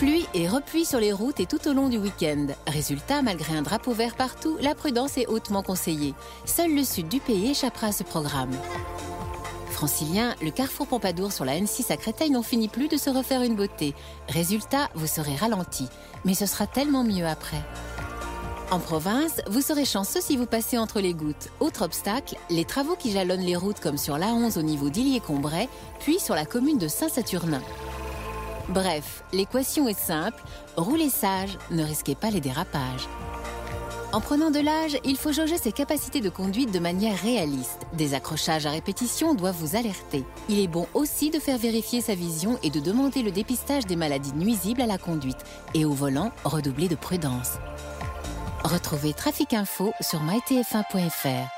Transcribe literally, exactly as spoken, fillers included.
Pluie et repluie sur les routes et tout au long du week-end. Résultat, malgré un drapeau vert partout, la prudence est hautement conseillée. Seul le sud du pays échappera à ce programme. Franciliens, le carrefour Pompadour sur la N six à Créteil n'en finit plus de se refaire une beauté. Résultat, vous serez ralenti. Mais ce sera tellement mieux après. En province, vous serez chanceux si vous passez entre les gouttes. Autre obstacle, les travaux qui jalonnent les routes comme sur l'A onze au niveau d'Illier-Combray, puis sur la commune de Saint-Saturnin. Bref, l'équation est simple, roulez sage, ne risquez pas les dérapages. En prenant de l'âge, il faut jauger ses capacités de conduite de manière réaliste. Des accrochages à répétition doivent vous alerter. Il est bon aussi de faire vérifier sa vision et de demander le dépistage des maladies nuisibles à la conduite. Et au volant, redoubler de prudence. Retrouvez Trafic Info sur my t f un point f r.